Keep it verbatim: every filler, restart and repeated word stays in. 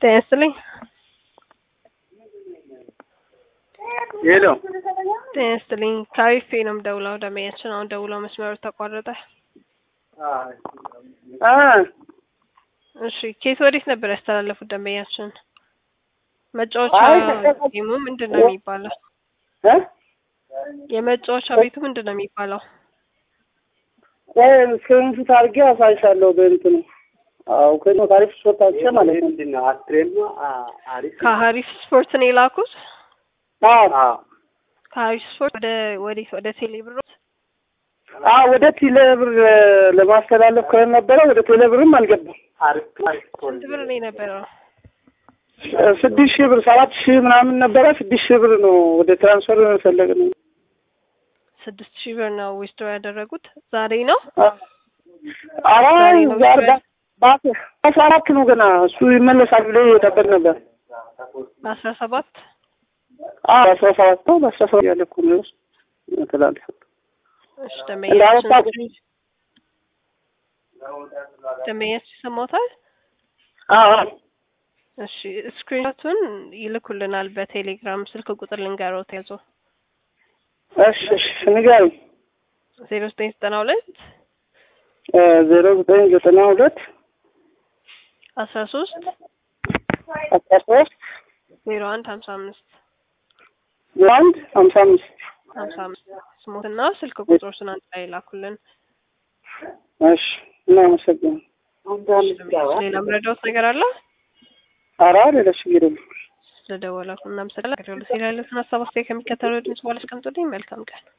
ጤናስልኝ ሄሎ ጤናስልኝ ካሪፌ ነው የምደውለው። ደንበኛችን አሁን ደውለው መስመሩ ተቋረጠ። አ እሺ ኬት ወዴት ነበር ያስተላለፉት ደንበኛችን? መጫወቻ ጌሙ ምንድነው የሚባለው? እ የመጫወቻ ቤቱ ምንድነው የሚባለው? እ ስንት ታርጌ አሳይሻለሁ በእንትኑ አው ከኖ ታሪፍ ስፖርታቸ ማለት ነው። ምንድነው አትሬም አሪፍ ከሀሪፍ ስፖርት ነው የላኩት? አዎ ከሀሪፍ ስፖርት ወደ ወዴት ወደ ቴሌብር? አዎ ወደ ቴሌብር ለማስተላለፍ ከነበረ ወደ ቴሌብርም አልገባም። አሪፍ ስንት ብር ነው የነበረው? ስድስት ሺህ ብር ሰባት ሺህ ምናምን ነበረ። ስድስት ሺህ ብር ነው ወደ ትራንስፈር ፈለግን። ስድስት ሺህ ብር ነው ዊዝድሮ ያደረጉት ዛሬ ነው? አራ ዛሬ ባስ አስራ አራት ነው ገና እሱ ይመለሳል ብሎ እየጠበቅ ነበር። አስራ ሰባት አዎ አስራ ሰባት ነው አስራ ሰባት ያለኩ ነው ተላልፈ እሺ ደመያችን ደመያችን ሰሞታል። አዎ እሺ ስክሪንሾቱን ይልኩልናል በቴሌግራም ስልክ ቁጥር ልንገረው ተያዞ። እሺ እሺ ንገረኝ። ዜሮ ዘጠኝ ዘጠና ሁለት ዜሮ ዘጠኝ ዘጠና ሁለት አስራ ሶስት አስራ ሶስት ዜሮ አንድ ሀምሳ አምስት አንድ ሀምሳ አምስት ሀምሳ አምስት ስሞትና ስልክ ቁጥሮችን አንድ ላይ ላኩልን። እሺ እናመሰግናለን። ሌላ ምረዳውት ነገር አለ? አራ ሌላ ችግር የለም። ስለደወላችሁ እናመሰግናለን። ሌላ ሀሳብ አስተያየት ከሚከተለው ድምጽ በኋላ አስቀምጡልኝ። መልካም ቀን።